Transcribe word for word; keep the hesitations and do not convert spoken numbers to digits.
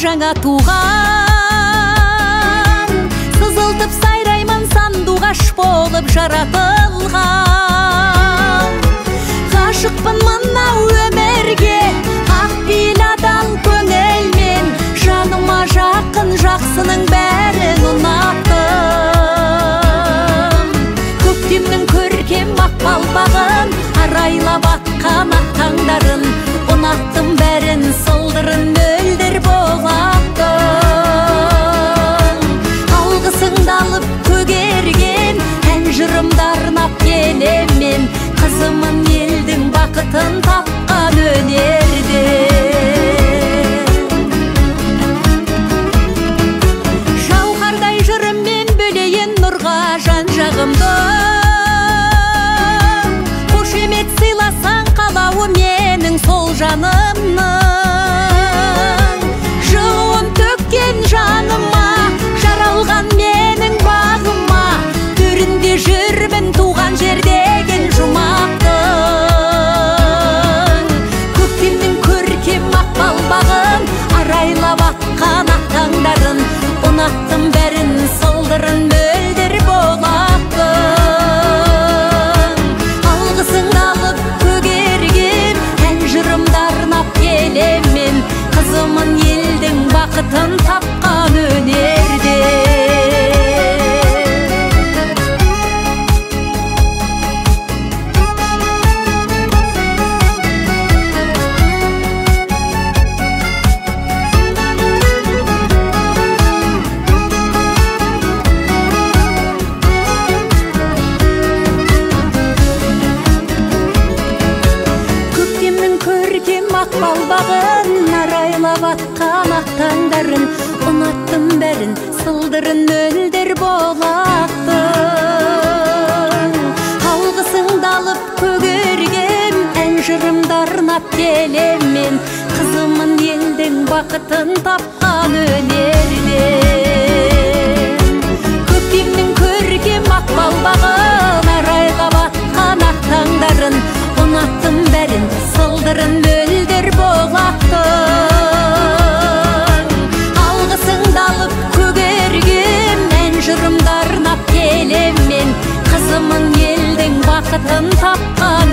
жаңа туған, сызылтып сайраймын сандуғаш болып жаратылған. Ғашықпын мынау өмірге, ақ пейіл адал көңілмен, жаныма жақын жақсының бәрін ұнаттым. Көктемнің көркем мақпалбағын, арайлап атқан ақ таңдарын, ұнаттым бәрін, сылдырын мөлдір болаттым. Алғысыңды алып көгерген, ән жырымды арнап келемін, қызымын елдің бақытын тапқан өнерде. Жауһардай жырыммен бөлейін нұрға жан жағымды, қошемет сыйласаң қалауы менің сол жанымның. Жылуын төккен жаныма, жаралған менің бағыма, төрінде жүрмін туған жердеген жұмақтың. Көктемнің көркем мақпалбағын, арайлап атқан ақ таңдарын, ұнаттым бәрін, сылдырын мөлдір болаттым. Алғысыңды алып көгерген, ән жырымды арнап келемін, қызымын елдің бақытын тапқан өнерде. Мақпалбағын, арайлап атқан ақ таңдарын, ұнаттым бәрін, сылдырын мөлдір болаттым. Алғысыңды алып көгерген, ән жырымды арнап келемін, қызымын елдің бақытын тапқан өнерде. Көктемнің көркем мақпалбағын, арайлап атқан ақ таңдарын, ұнаттым бәрін, сылдырын мөлдір болаттым. Алғысыңды алып көгерген, ән жырымды арнап келемін, қызымын елдің бақытын тапқан